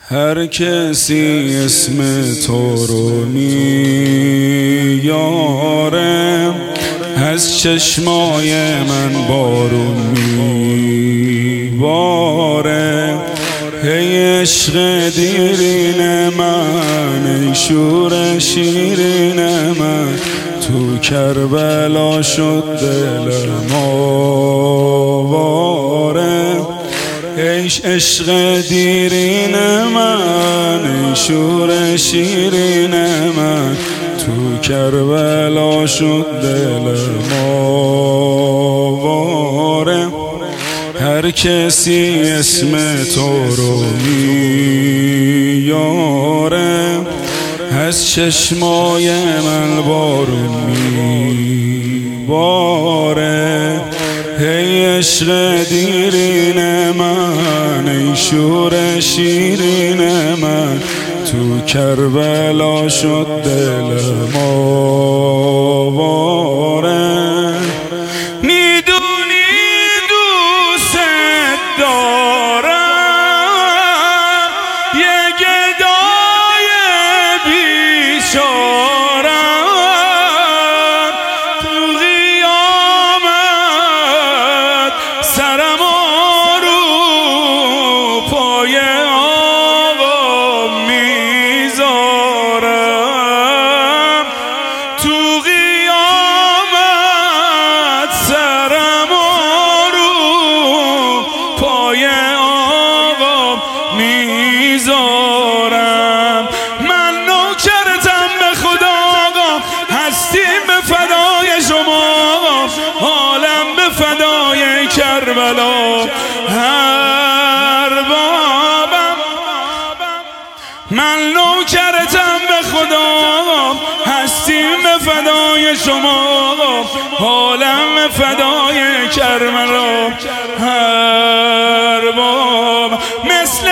هر کسی اسم تو رو میاره، از چشمای من بارون میباره. ای عشق دیرین من، ای شور شیرین من، تو کربلا شد دلم آواره. ای عشق دیرین من، ای شور شیرین من، تو کربلا شد دلم آواره. هر کسی اسم تو رو میاره، از چشمای من بارون میباره. ای عشق دیرین من، ای شور شیرین من، تو کربلا شد دلم آواره. من نوکرتم به خدا آقا، هستیم به فدای شما آقا، حالم به فدای کربلا هر بابم. من نوکرتم به خدا آقا، هستیم به فدای شما آقا، حالم به فدای کربلا هر بابم. مثل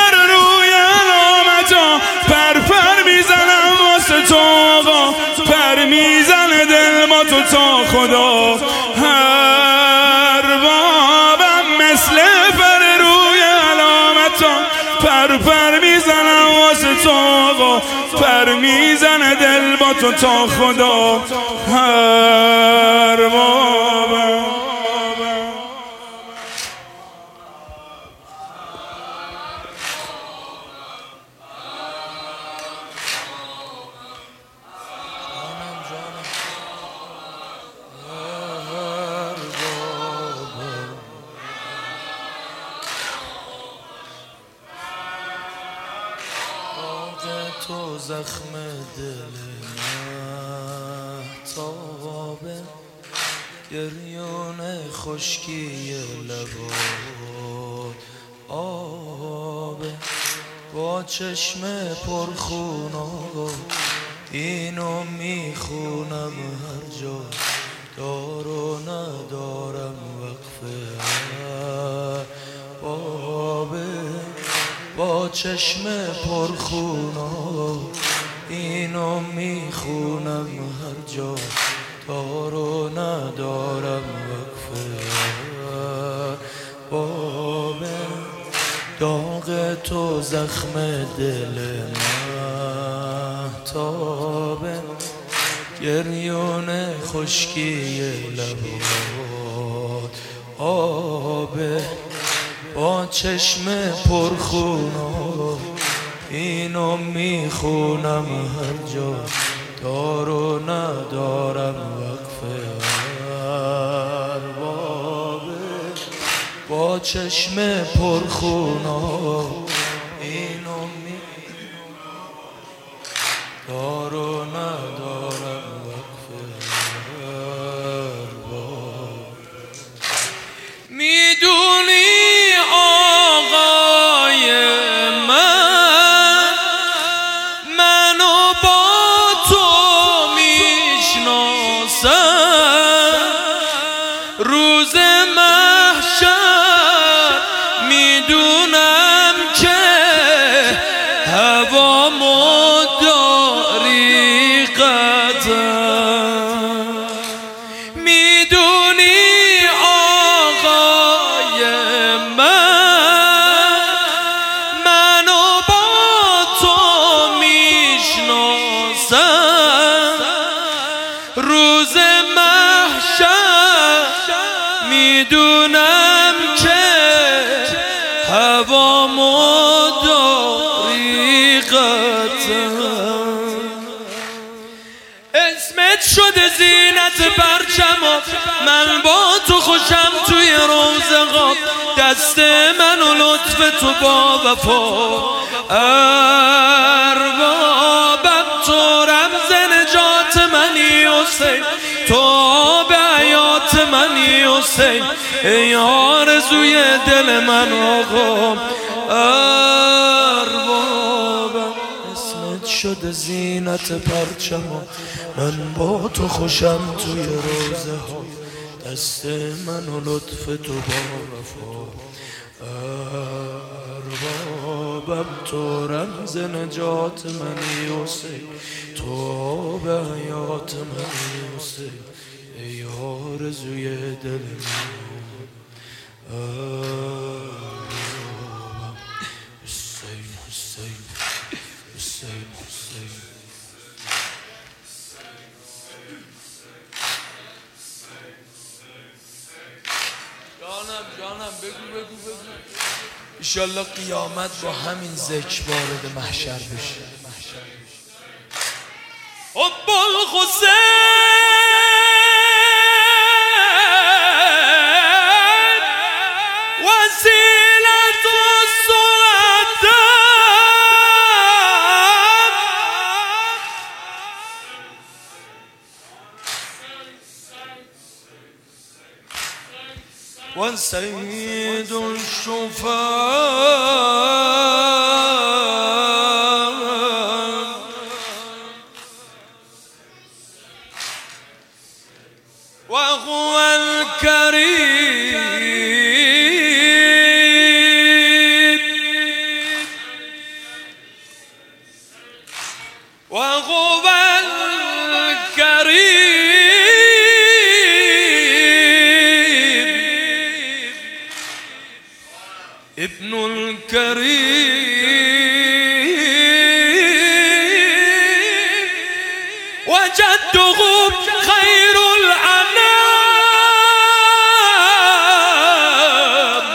میزنه دل ما تو تا خدا هر بابم. مثل پر روی علامتا پر میزنم واسه تو آقا، پر میزنه دل با تو تا خدا هر بابم. تو زخم دل مهتابه، گریون خشکی لبات آبه. با چشم پرخون آقا اینو میخونم هر جا، دار و ندارم وقفه بابه. با چشم پرخونا اینو میخونم هر جا، دار و ندارم وقفه بابه. داغ تو زخم دل مهتابه، گریون خشکی لبات آبه. با چشم پرخونا اینو میخونم هر جا، دار و ندارم وقفه اربابه. با چشم پرخونا اینو دار و ندارم وقفه اربابه. میدونی روز محشر میدونم که هوامو داری قد مقام و دریقتم، اسمت شده زینت پرچمم، من با تو خوشم توی روزگار، دست من و لطف تو با وفا، اربابم تو رمز نجات منی حسین، تو به حیات منی حسین، ای آرزوی دل من آقا، اربابم اسمت شده زینت پرچمم، من با تو خوشم توی روزه ها، دست من و لطف تو با وفا، اربابم تو رمز نجات منی حسین، تو به حیات منی حسین، ای آرزوی دل من اربابم، حسین حسین حسین حسین. جانم بگو ایشالله قیامت با همین ذکر وارد محشر بشه. حب الحسین وسیلة الصلاة وسيد الشفاء، وهو الكريم، وهو الكريم، ابن الكريم، وجده خير الأنام،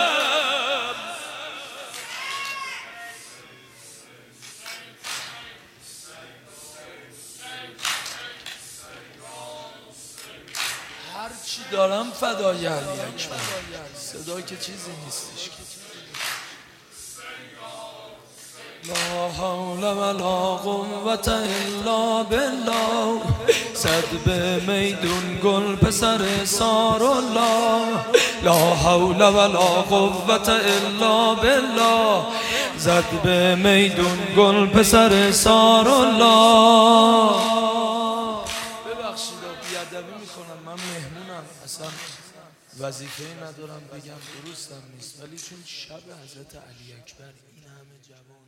هرچی دارم فدای علی اکبر، صدا که چیزی نیستش. لا حول ولا قوة الا بالله، صد به میدون گل پسر سارالله، لا حول ولا قوة الا بالله، زد به میدون گل پسر سارالله. ببخشید بیادبی میکنم، من مهمونم، اصلا وظیفه ندارم بگم، درستم نیست، ولی چون شب حضرت علی اکبر این همه جوان